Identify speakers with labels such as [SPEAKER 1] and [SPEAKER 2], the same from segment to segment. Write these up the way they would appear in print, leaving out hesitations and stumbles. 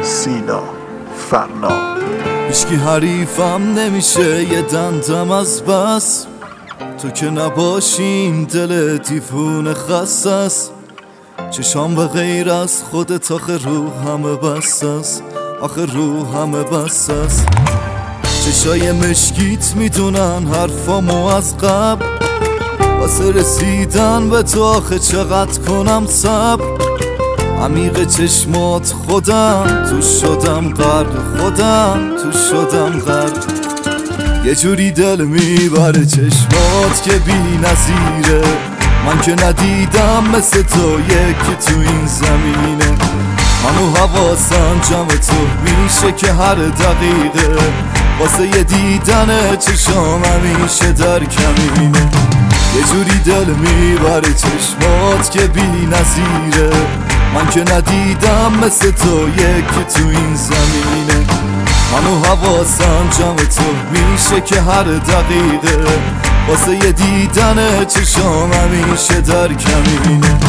[SPEAKER 1] سینا فرنا.
[SPEAKER 2] هیچکی حریفم نمیشه یه دندم از بس، تو که نباشیم دل دیوونه خسته است. چشام به غیر از خودت آخه رو همه بس است، آخه رو همه بس است. چشای مشکیت میدونن حرفامو از قبل، واسه رسیدن به تو آخه چقدر کنم صبر. عمیق چشمات خودم تو شدم غرق، خودم تو شدم غرق. یه جوری دل میبره چشمات که بی نظیره، من که ندیدم مثل تو یکی تو این زمینه. همو حواسم جمع تو میشه که هر دقیقه، واسه یه دیدن چشام همیشه در کمینه. یه جوری دل میبره چشمات که بی نظیره، من که ندیدم مثل تو یکی تو این زمینه. همو حواسم جمع تو میشه که هر دقیقه، واسه یه دیدن چشام همیشه در کمینه.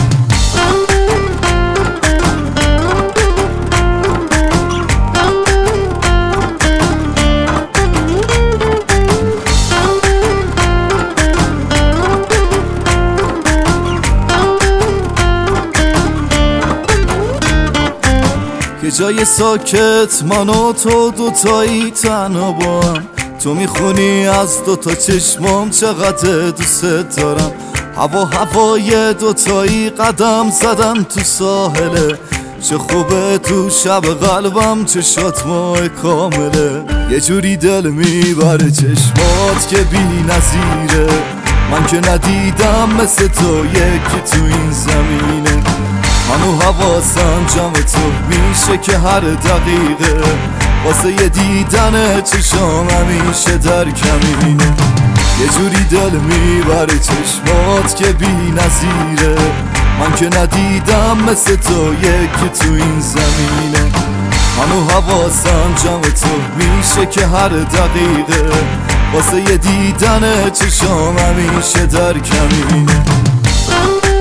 [SPEAKER 2] یه جای ساکت من و تو دوتایی تنها با هم، تو میخونی از دوتا چشمام چقدر دوست دارم. هوای دوتایی قدم زدن تو ساحله، چه خوبه تو شب قلبم چشات ماه کامله. یه جوری دل میبره چشمات که بی نظیره، من که ندیدم مثل تو یکی تو این زمینه. همو حواسم جمع تو میشه که هر دقیقه، واسه یه دیدن چشام همیشه در کمینه. یه جوری دل میبره چشمات که بی نظیره، من که ندیدم مثل تو یکی تو این زمینه. همو حواسم جمع تو میشه که هر دقیقه، واسه یه دیدن چشام همیشه در کمینه.